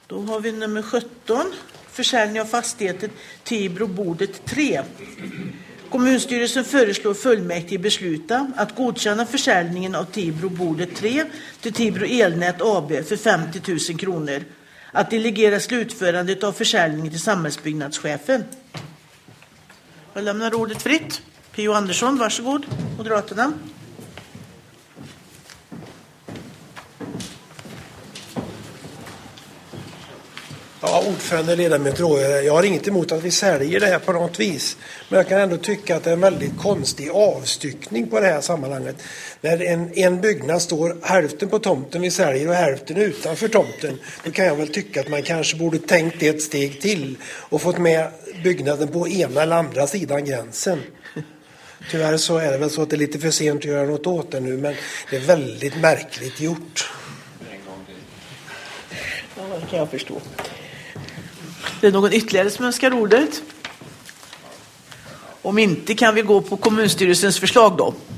Då har vi nummer 17. Försäljning av fastigheten Tibro-Bordet 3. Kommunstyrelsen föreslår fullmäktige besluta att godkänna försäljningen av Tibro-Bordet 3 till Tibro Elnät AB för 50 000 kronor. Att delegera slutförandet av försäljningen till samhällsbyggnadschefen. Jag lämnar ordet fritt. P.O. Andersson, varsågod. Moderaterna. Ja, ordförande, ledamöter, jag har inget emot att vi säljer det här på något vis. Men jag kan ändå tycka att det är en väldigt konstig avstyckning på det här sammanhanget. När en byggnad står hälften på tomten vi säljer och hälften utanför tomten. Då kan jag väl tycka att man kanske borde tänkt ett steg till och fått med byggnaden på ena eller andra sidan gränsen. Tyvärr så är det väl så att det är lite för sent att göra något åt det nu, men det är väldigt märkligt gjort. Ja, det kan jag förstå. Det är någon ytterligare som önskar ordet? Om inte kan vi gå på kommunstyrelsens förslag då.